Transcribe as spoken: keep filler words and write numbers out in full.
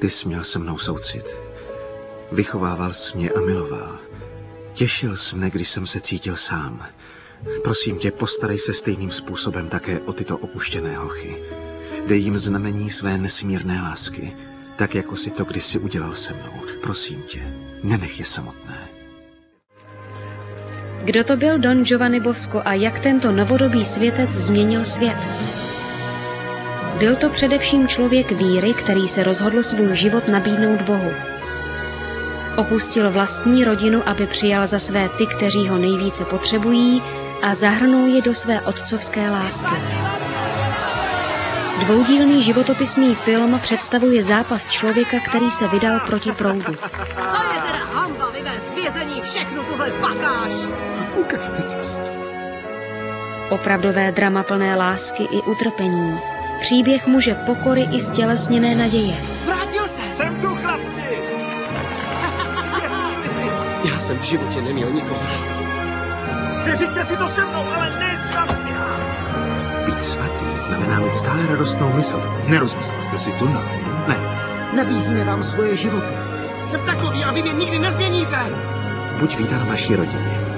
Ty jsi měl se mnou soucit. Vychovával jsi mě a miloval. Těšil jsi mne, když jsem se cítil sám. Prosím tě, postarej se stejným způsobem také o tyto opuštěné hochy. Dej jim znamení své nesmírné lásky, tak jako si to kdysi udělal se mnou. Prosím tě, nenech je samotné. Kdo to byl Don Giovanni Bosco a jak tento novodobý světec změnil svět? Byl to především člověk víry, který se rozhodl svůj život nabídnout Bohu. Opustil vlastní rodinu, aby přijal za své ty, kteří ho nejvíce potřebují, a zahrnul je do své otcovské lásky. Dvoudílný životopisný film představuje zápas člověka, který se vydal proti proudu. To je teda hanba vyvést z vězení všechnu tuhle bagáž! Ukaž mi cestu. Opravdové drama plné lásky i utrpení. Příběh muže pokory i stělesněné naděje. Vrátil se! Jsem tu, chlapci! Já jsem v životě neměl nikoho rád. Věříte si to se mnou, ale ne s chlapci! Být svatý znamená mít stále radostnou mysl. Nerozmyslel jste si to náhodou? Ne. Nabízíme vám svoje životy. Jsem takový a vy mě nikdy nezměníte! Buď vítán v naší rodině.